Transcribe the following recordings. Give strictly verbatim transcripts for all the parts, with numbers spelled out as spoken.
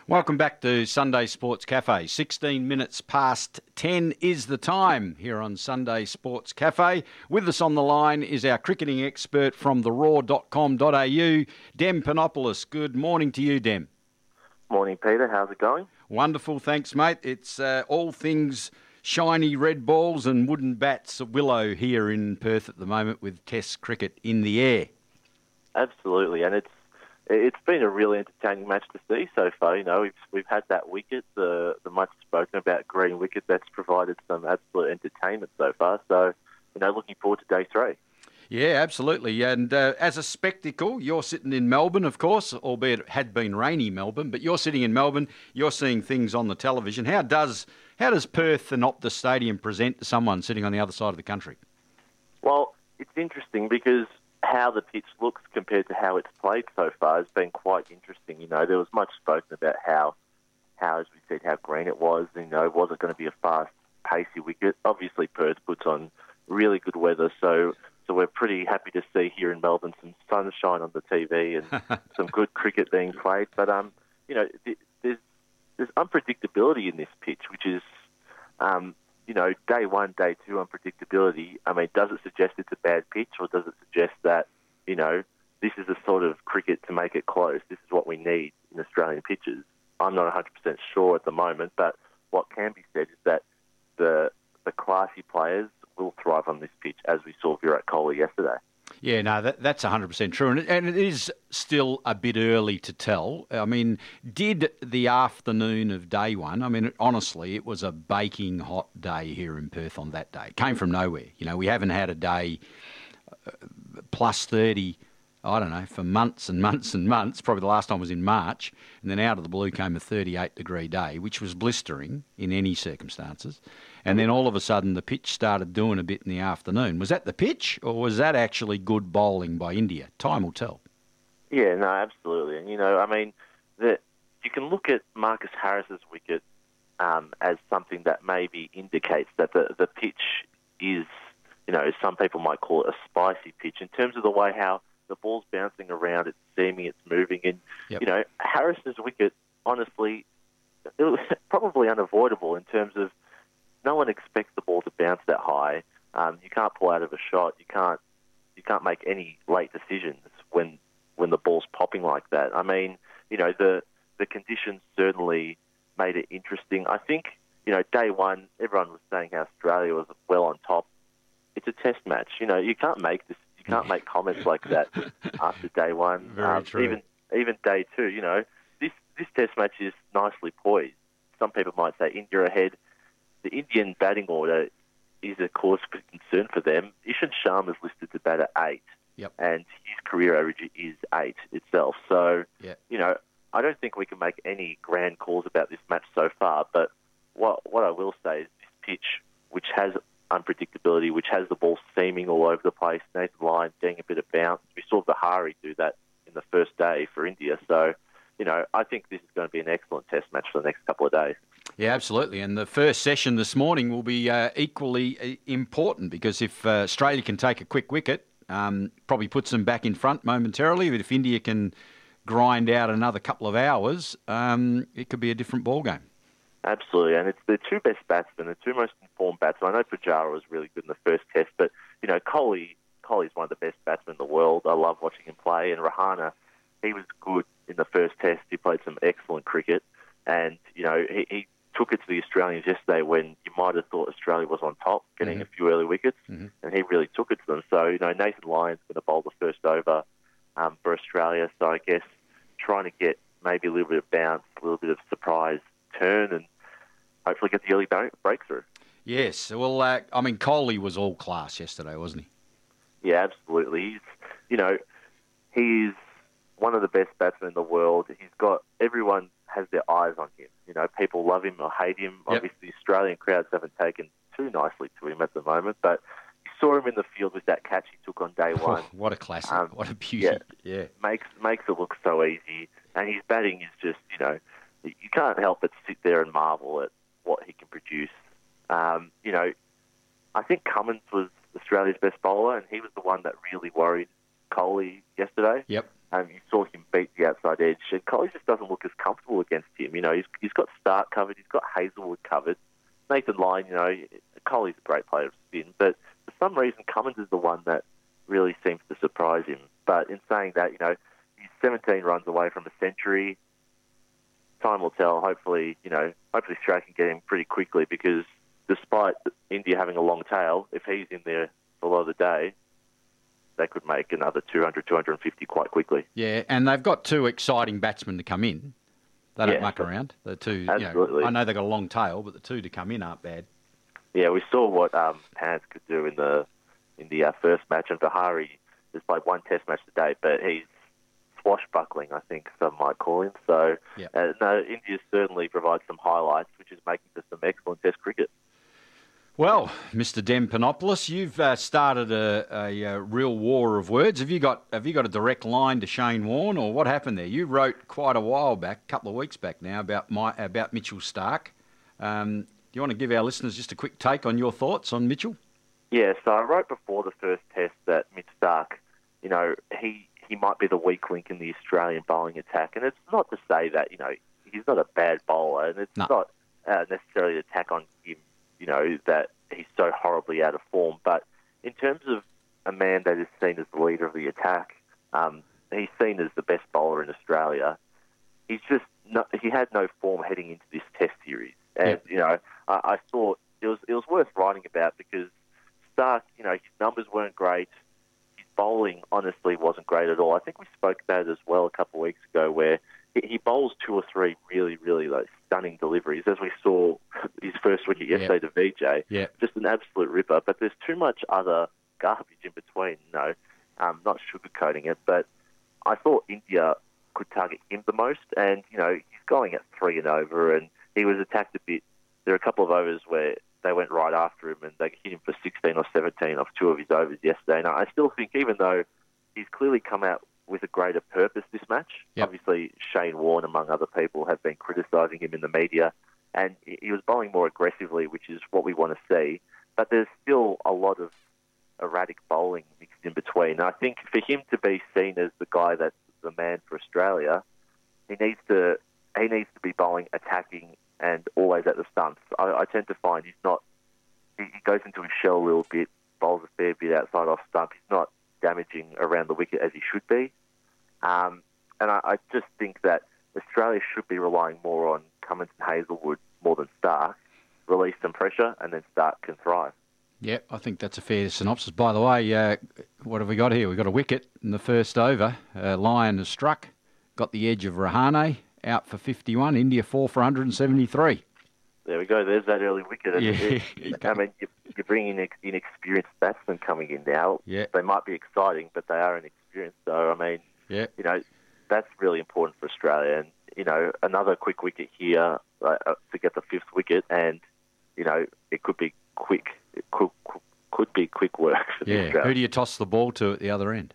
Welcome back to Sunday Sports Cafe. sixteen minutes past ten is the time here on Sunday Sports Cafe. With us on the line is our cricketing expert from the raw dot com dot a u, Dem Panopoulos. Good morning to you, Dem. Morning, Peter. How's it going? Wonderful, thanks, mate. It's uh, all things shiny red balls and wooden bats at Willow here in Perth at the moment with Test cricket in the air. Absolutely, and it's It's been a really entertaining match to see so far. You know, we've we've had that wicket, the the much spoken about green wicket that's provided some absolute entertainment so far. So, you know, looking forward to day three. Yeah, absolutely. And uh, as a spectacle, you're sitting in Melbourne, of course, albeit it had been rainy Melbourne, but you're sitting in Melbourne, you're seeing things on the television. How does how does Perth and Optus Stadium present to someone sitting on the other side of the country? Well, it's interesting because how the pitch looks compared to how it's played so far has been quite interesting. You know, there was much spoken about how, how as we said, how green it was. You know, was it going to be a fast, pacey wicket? Obviously, Perth puts on really good weather, so so we're pretty happy to see here in Melbourne some sunshine on the T V and some good cricket being played. But um, you know, there's there's unpredictability in this pitch, which is um. You know, day one, day two unpredictability, I mean, does it suggest it's a bad pitch or does it suggest that, you know, this is the sort of cricket to make it close? This is what we need in Australian pitches. I'm not one hundred percent sure at the moment, but what can be said is that the the classy players will thrive on this pitch, as we saw Virat Kohli yesterday. Yeah, no, that, that's one hundred percent true. And it, and it is still a bit early to tell. I mean, did the afternoon of day one, I mean, honestly, it was a baking hot day here in Perth on that day. It came from nowhere. You know, we haven't had a day uh, plus thirty, I don't know, for months and months and months. Probably the last time was in March. And then out of the blue came a thirty-eight degree day, which was blistering in any circumstances. And then all of a sudden the pitch started doing a bit in the afternoon. Was that the pitch or was that actually good bowling by India? Time will tell. Yeah, no, absolutely. And, you know, I mean, the, you can look at Marcus Harris's wicket um, as something that maybe indicates that the, the pitch is, you know, some people might call it a spicy pitch in terms of the way how the ball's bouncing around, it's seaming, it's moving. And, yep. you know, Harris's wicket, honestly, it was probably unavoidable in terms of no one expects the ball to bounce that high. Um, you can't pull out of a shot. You can't you can't make any late decisions when when the ball's popping like that. I mean, you know, the the conditions certainly made it interesting. I think, you know, day one, everyone was saying how Australia was well on top. It's a test match. You know, you can't make this. You can't make comments like that after day one. Very um, true. Even even day two. You know, this this test match is nicely poised. Some people might say India ahead. The Indian batting order is a cause for concern for them. Ishant Sharma is listed to bat at eight, yep. and his career average is eight itself. So, yep. you know, I don't think we can make any grand calls about this match so far, but what what I will say is this pitch, which has unpredictability, which has the ball seaming all over the place, Nathan Lyon getting a bit of bounce. We saw Vihari do that in the first day for India. So, you know, I think this is going to be an excellent test match for the next couple of days. Yeah, absolutely. And the first session this morning will be uh, equally important because if uh, Australia can take a quick wicket, um, probably puts them back in front momentarily. But if India can grind out another couple of hours, um, it could be a different ballgame. Absolutely. And it's the two best batsmen, the two most informed batsmen. I know Pujara was really good in the first test, but, you know, Kohli, Kohli's one of the best batsmen in the world. I love watching him play. And Rahane, he was good in the first test. He played some excellent cricket. And, you know, he... he took it to the Australians yesterday when you might have thought Australia was on top, getting mm-hmm. a few early wickets, mm-hmm. and he really took it to them. So, you know, Nathan Lyon's going to bowl the first over um, for Australia. So I guess trying to get maybe a little bit of bounce, a little bit of surprise turn, and hopefully get the early breakthrough. Yes. Well, uh, I mean, Kohli was all class yesterday, wasn't he? Yeah, absolutely. He's, you know, he's one of the best batsmen in the world. He's got everyone has their eyes on him. You know, people love him or hate him. Yep. Obviously, the Australian crowds haven't taken too nicely to him at the moment, but you saw him in the field with that catch he took on day one. Oh, what a classic. Um, what a beauty. Yeah, yeah. Makes, makes it look so easy. And his batting is just, you know, you can't help but sit there and marvel at what he can produce. Um, you know, I think Cummins was Australia's best bowler, and he was the one that really worried Kohli yesterday. Yep. Um, you saw him beat the outside edge, and Colley just doesn't look as comfortable against him. You know, he's, he's got Stark covered, he's got Hazelwood covered. Nathan Lyon, you know, Colley's a great player of spin, but for some reason Cummins is the one that really seems to surprise him. But in saying that, you know, he's seventeen runs away from a century. Time will tell. Hopefully, you know, hopefully Australia can get him pretty quickly, because despite India having a long tail, if he's in there for a lot of the day, they could make another two hundred, two hundred fifty quite quickly. Yeah, and they've got two exciting batsmen to come in. They don't Yeah. muck around. The two, Absolutely. You know, I know they've got a long tail, but the two to come in aren't bad. Yeah, we saw what um, Pants could do in the in the uh, first match, and Vihari has played one Test match today, but he's swashbuckling, I think some might call him. So, Yep. uh, no, India certainly provides some highlights, which is making for some excellent Test cricket. Well, Mister Dempanopoulos, you've uh, started a, a, a real war of words. Have you got Have you got a direct line to Shane Warne, or what happened there? You wrote quite a while back, a couple of weeks back now, about my about Mitchell Starc. Um, do you want to give our listeners just a quick take on your thoughts on Mitchell? Yeah, so I wrote before the first Test that Mitch Starc, you know, he, he might be the weak link in the Australian bowling attack, and it's not to say that, you know, he's not a bad bowler, and it's No. not uh, necessarily an attack on him, you know, that he's so horribly out of form. But in terms of a man that is seen as the leader of the attack, um, he's seen as the best bowler in Australia. He's just not, he had no form heading into this Test series, and Yep. you know, I, I thought it was it was worth writing about, because Starc, you know, his numbers weren't great. His bowling honestly wasn't great at all. I think we spoke about it as well a couple of weeks ago, where he, he bowls two or three really, really like stunning deliveries, as we saw his first wicket yesterday Yep. to V J. Yep. Just an absolute ripper. But there's too much other garbage in between. You know, um, not sugarcoating it, but I thought India could target him the most, and you know, he's going at three and over, and he was attacked a bit. There are a couple of overs where they went right after him, and they hit him for sixteen or seventeen off two of his overs yesterday. And I still think, even though he's clearly come out with a greater purpose this match, Yep. obviously Shane Warne, among other people, have been criticising him in the media, and he was bowling more aggressively, which is what we want to see. But there's still a lot of erratic bowling mixed in between. And I think for him to be seen as the guy that's the man for Australia, he needs to he needs to be bowling attacking and always at the stumps. I, I tend to find he's not. He, he goes into his shell a little bit, bowls a fair bit outside off stump. He's not damaging around the wicket as he should be. Um, and I, I just think that Australia should be relying more on Cummins and Hazelwood more than Starc. Release some pressure, and then Starc can thrive. Yeah, I think that's a fair synopsis. By the way, uh, what have we got here? We've got a wicket in the first over. Uh, Lyon has struck, got the edge of Rahane, out for fifty-one. India four for one hundred seventy-three. There we go. There's that early wicket. And Yeah. it- I mean, you- you're bringing in inexperienced batsmen coming in now. Yeah. They might be exciting, but they are inexperienced. So, I mean, Yeah. you know, that's really important for Australia. And, you know, another quick wicket here uh, to get the fifth wicket, and, you know, it could be quick. It could, could be quick work for Yeah. Australia. Who do you toss the ball to at the other end?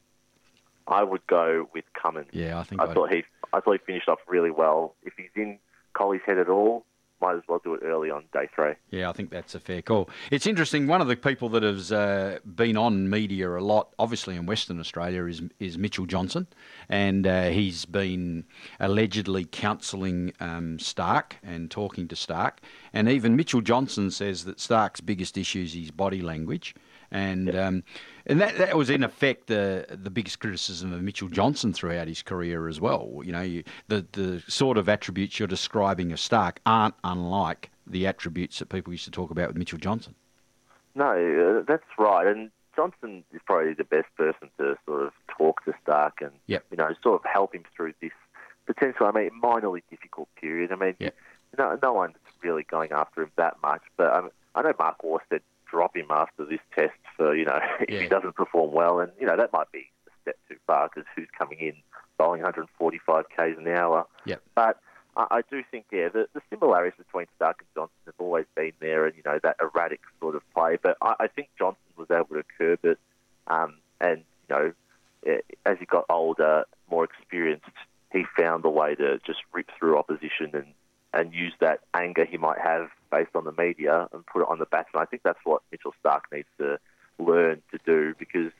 I would go with Cummins. Yeah, I think I I'd- thought he, I thought he finished off really well. If he's in Colley's head at all, might as well do it early on day three. Yeah, I think that's a fair call. It's interesting. One of the people that has uh, been on media a lot, obviously in Western Australia, is is Mitchell Johnson, and uh, he's been allegedly counselling um, Starc and talking to Starc, and even Mitchell Johnson says that Starc's biggest issue is his body language. And um, and that that was in effect the the biggest criticism of Mitchell Johnson throughout his career as well. You know, you, the the sort of attributes you're describing of Starc aren't unlike the attributes that people used to talk about with Mitchell Johnson. No, uh, that's right. And Johnson is probably the best person to sort of talk to Starc and Yep. you know sort of help him through this potential, I mean, minorly difficult period. I mean, Yep. no no one's really going after him that much, but um, I know Mark Waugh said drop him after this test for, you know, if Yeah. he doesn't perform well. And, you know, that might be a step too far, because who's coming in bowling one hundred forty-five kays an hour? Yep. But I, I do think, yeah, the, the similarities between Starc and Johnson have always been there, and, you know, that erratic sort of play. But I, I think Johnson was able to curb it. Um, and, you know, eh, as he got older, more experienced, he found a way to just rip through opposition and and use that anger he might have based on the media and put it on the batsman. I think that's what Mitchell Starc needs to learn to do, because,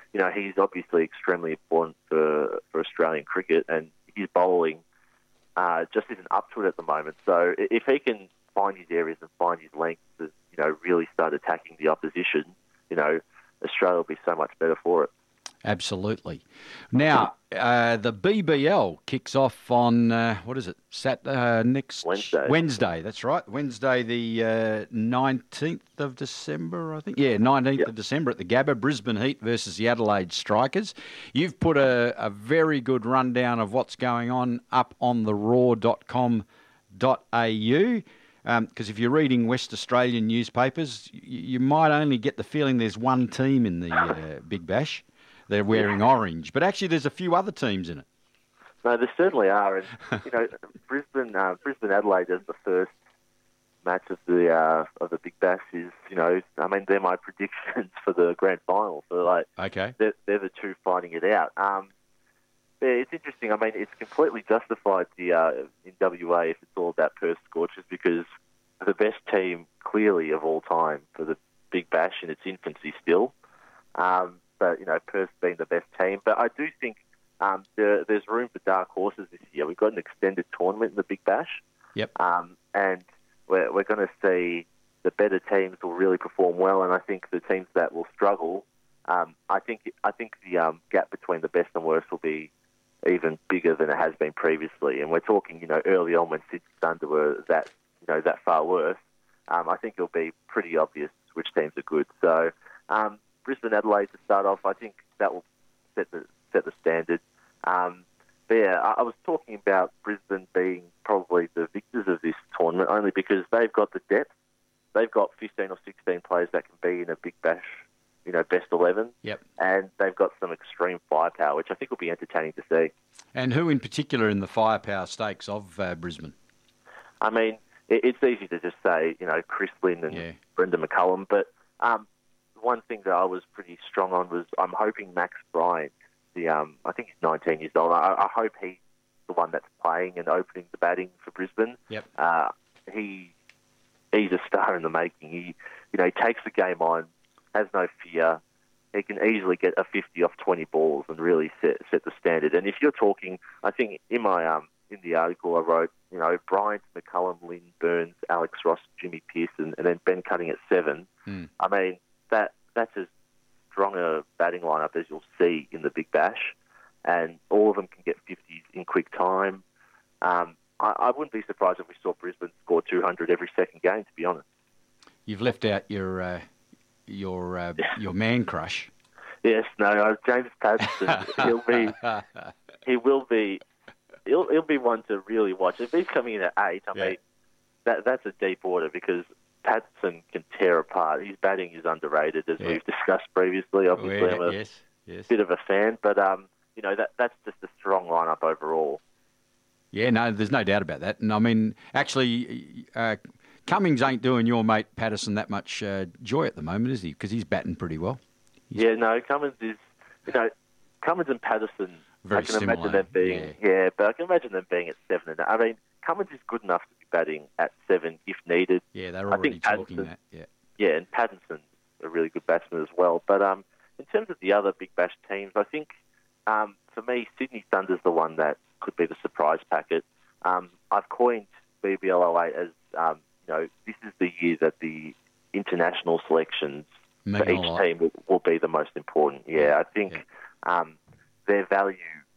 you know, he's obviously extremely important for, for Australian cricket, and his bowling uh, just isn't up to it at the moment. So if he can find his areas and find his lengths to, you know, really start attacking the opposition, you know, Australia will be so much better for it. Absolutely. Now, uh, the B B L kicks off on, uh, what is it, Sat uh, next... Wednesday. Wednesday, that's right. Wednesday the uh, nineteenth of December, I think. Yeah, nineteenth Yep. of December at the Gabba, Brisbane Heat versus the Adelaide Strikers. You've put a, a very good rundown of what's going on up on the raw dot com dot a u. Because um, if you're reading West Australian newspapers, you, you might only get the feeling there's one team in the uh, Big Bash. They're wearing orange, but actually there's a few other teams in it. No, there certainly are, and you know, Brisbane, uh, Brisbane Adelaide as the first match of the uh, of the Big Bash is, you know, I mean, they're my predictions for the grand final. So like, okay, they're, they're the two fighting it out. Um, yeah, it's interesting. I mean, it's completely justified the uh, in W A if it's all about Perth Scorchers, because the best team clearly of all time for the Big Bash in its infancy still. Um, But, you know, Perth being the best team. But I do think um, there, there's room for dark horses this year. We've got an extended tournament in the Big Bash. Yep. Um, and we're, we're going to see the better teams will really perform well. And I think the teams that will struggle, um, I think I think the um, gap between the best and worst will be even bigger than it has been previously. And we're talking, you know, early on when Sydney Thunder were that, you know, that far worse. Um, I think it'll be pretty obvious which teams are good. So, um, Brisbane Adelaide to start off, I think that will set the set the standard. Um, but yeah, I, I was talking about Brisbane being probably the victors of this tournament only because they've got the depth. They've got fifteen or sixteen players that can be in a Big Bash, you know, best eleven. Yep. And they've got some extreme firepower, which I think will be entertaining to see. And who in particular in the firepower stakes of uh, Brisbane? I mean, it, it's easy to just say, you know, Chris Lynn and yeah. Brendan McCullum, but um, one thing that I was pretty strong on was I'm hoping Max Bryant, the um, I think he's nineteen years old. I, I hope he's the one that's playing and opening the batting for Brisbane. Yep. Uh, he he's a star in the making. He you know he takes the game on, has no fear. He can easily get a fifty off twenty balls and really set set the standard. And if you're talking, I think in my um in the article I wrote, you know, Bryant, McCullum, Lynn, Burns, Alex Ross, Jimmy Pearson, and then Ben Cutting at seven. Mm. I mean, that that's as strong a batting lineup as you'll see in the Big Bash, and all of them can get fifties in quick time. Um, I, I wouldn't be surprised if we saw Brisbane score two hundred every second game, to be honest. You've left out your uh, your uh, your man crush. Yes, no, uh, James Patterson. he'll be, he will be, he'll he'll be one to really watch. If he's coming in at eight, I yeah. mean, that that's a deep order because Patterson can tear apart. His batting is underrated, as yeah. we've discussed previously. Obviously, yeah, I'm a yes, yes. bit of a fan, but um, you know that that's just a strong lineup overall. Yeah, no, there's no doubt about that. And I mean, actually, uh, Cummings ain't doing your mate Patterson that much uh, joy at the moment, is he? Because he's batting pretty well. He's... Yeah, no, Cummins is, you know, Cummins and Patterson. Very I can similar, imagine them being, yeah. yeah, but I can imagine them being at seven. And I mean, Cummins is good enough to be batting at seven if needed. Yeah, they're I already think talking Patterson, that. Yeah, yeah, and Patterson's a really good batsman as well. But um, in terms of the other Big Bash teams, I think um, for me, Sydney Thunder's the one that could be the surprise packet. Um, I've coined B B L oh eight as, um, you know, this is the year that the international selections Mean for each team will, will be the most important. Yeah, I think yeah. um, their value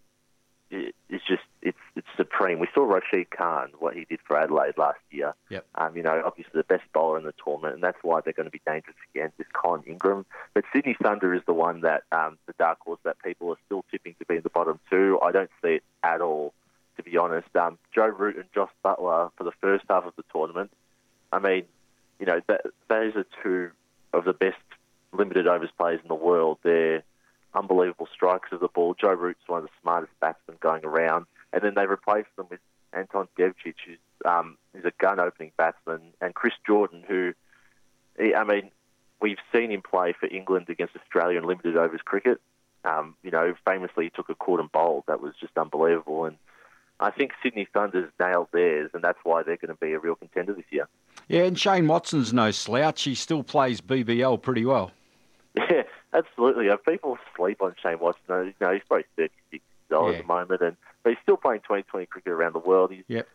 is just, it's it's supreme. We saw Rashid Khan, what he did for Adelaide last year. Yep. Um, you know, obviously the best bowler in the tournament, and that's why they're going to be dangerous against this Colin Ingram. But Sydney Thunder is the one that, um, the dark horse that people are still tipping to be in the bottom two. I don't see it at all, to be honest. Um, Joe Root and Josh Butler for the first half of the tournament, I mean, you know, that, those are two of the best limited overs players in the world. They're unbelievable strikers of the ball. Joe Root's one of the smartest batsmen going around. And then they replaced them with Anton Devcic, who's, um, who's a gun-opening batsman, and Chris Jordan, who, I mean, we've seen him play for England against Australia in limited overs cricket. Um, you know, famously he took a caught and bowled. That was just unbelievable. And I think Sydney Thunder's nailed theirs, and that's why they're going to be a real contender this year. Yeah, and Shane Watson's no slouch. He still plays B B L pretty well. Yeah, Absolutely. Uh, people sleep on Shane Watson. You know, he's probably thirty-six dollars Yeah. at the moment, and but he's still playing twenty twenty cricket around the world. He's Yep.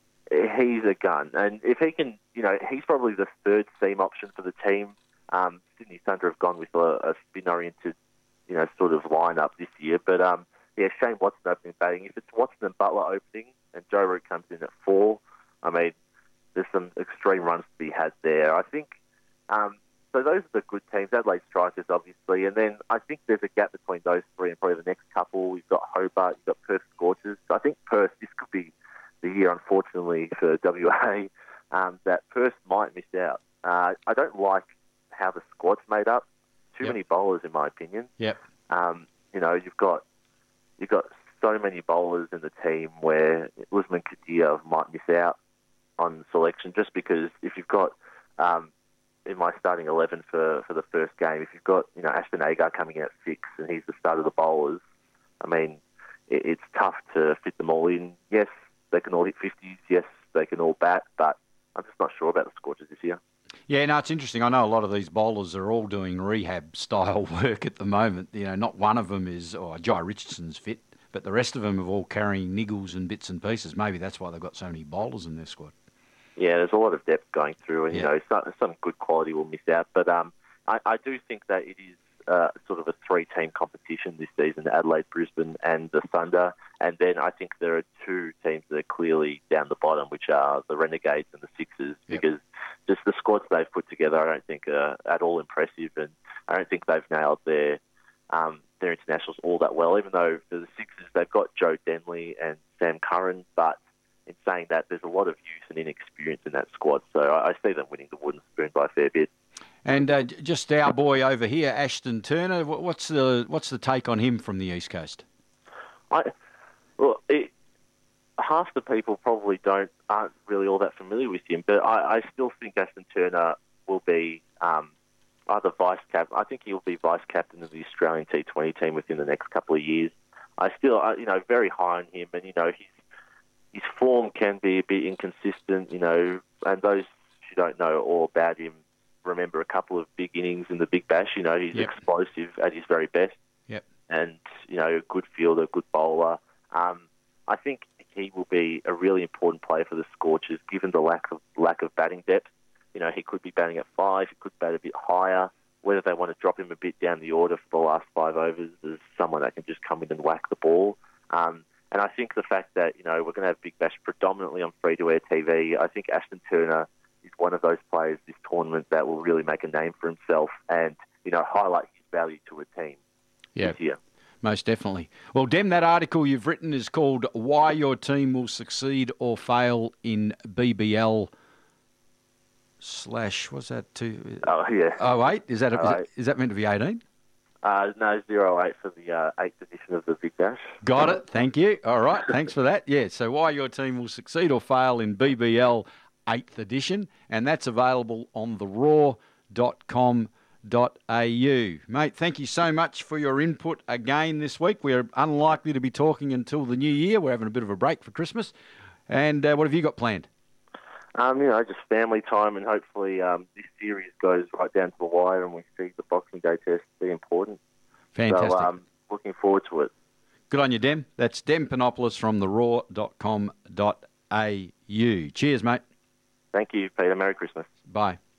he's a gun, and if he can, you know, he's probably the third seam option for the team. Um, Sydney Thunder have gone with a, a spin-oriented, you know, sort of lineup this year, but um, yeah, Shane Watson opening batting. If it's Watson and Butler opening, and Joe Root comes in at four, I mean, there's some extreme runs to be had there. I think. Um, So those are the good teams. Adelaide Strikers, obviously. And then I think there's a gap between those three and probably the next couple. We've got Hobart, you've got Perth Scorchers. I think Perth, this could be the year, unfortunately, for W A, um, that Perth might miss out. Uh, I don't like how the squad's made up. Too Yep. many bowlers, in my opinion. Yep. Um, you know, you've got you've got so many bowlers in the team where Usman Khadir might miss out on selection just because if you've got... Um, in my starting eleven for, for the first game, if you've got, you know, Ashton Agar coming in at six and he's the start of the bowlers, I mean, it, it's tough to fit them all in. Yes, they can all hit fifties. Yes, they can all bat, but I'm just not sure about the Scorchers this year. Yeah, no, it's interesting. I know a lot of these bowlers are all doing rehab-style work at the moment. You know, not one of them is, oh, Jai Richardson's fit, but the rest of them are all carrying niggles and bits and pieces. Maybe that's why they've got so many bowlers in their squad. Yeah, there's a lot of depth going through, and, Yeah. you know, some, some good quality will miss out. But um, I, I do think that it is uh, sort of a three-team competition this season, Adelaide, Brisbane and the Thunder. And then I think there are two teams that are clearly down the bottom, which are the Renegades and the Sixers, Yep. because just the squads they've put together I don't think are at all impressive, and I don't think they've nailed their um, their internationals all that well, even though for the Sixers they've got Joe Denley and Sam Curran, but in saying that, there's a lot of youth and inexperience in that squad, so I, I see them winning the wooden spoon by a fair bit. And uh, just our boy over here, Ashton Turner, wh- what's the what's the take on him from the East Coast? I well, it, half the people probably don't aren't really all that familiar with him, but I, I still think Ashton Turner will be um, either vice cap. I think he'll be vice captain of the Australian T twenty team within the next couple of years. I still, uh, you know, very high on him, and you know, his his form can be a bit inconsistent, you know, and those who don't know all about him remember a couple of big innings in the Big Bash. You know, he's Yep. explosive at his very best. Yep. And, you know, a good fielder, good bowler. Um, I think he will be a really important player for the Scorchers, given the lack of lack of batting depth. You know, he could be batting at five, he could bat a bit higher. Whether they want to drop him a bit down the order for the last five overs as someone that can just come in and whack the ball. Um, and I think the fact that, you know, we're going to have Big Bash predominantly on free-to-air T V, I think Ashton Turner is one of those players this tournament that will really make a name for himself and, you know, highlight his value to a team Yeah. this year. Most definitely. Well, Dem, that article you've written is called Why Your Team Will Succeed or Fail in B B L slash, what's that, two? Oh, yeah. Oh, eight? Is that, a, is, Oh, that, eight. is that meant to be eighteen? Uh, no, zero eight for the uh, eighth edition of the Big Bash. Got it. Thank you. All right. Thanks for that. Yeah. So why your team will succeed or fail in B B L eighth edition. And that's available on the raw dot com dot a u. Mate, thank you so much for your input again this week. We're unlikely to be talking until the new year. We're having a bit of a break for Christmas. And uh, what have you got planned? Um, you know, just family time, and hopefully um, this series goes right down to the wire and we see the Boxing Day test be important. Fantastic. So, um, looking forward to it. Good on you, Dem. That's Dem Panopoulos from the raw dot com dot a u. Cheers, mate. Thank you, Peter. Merry Christmas. Bye.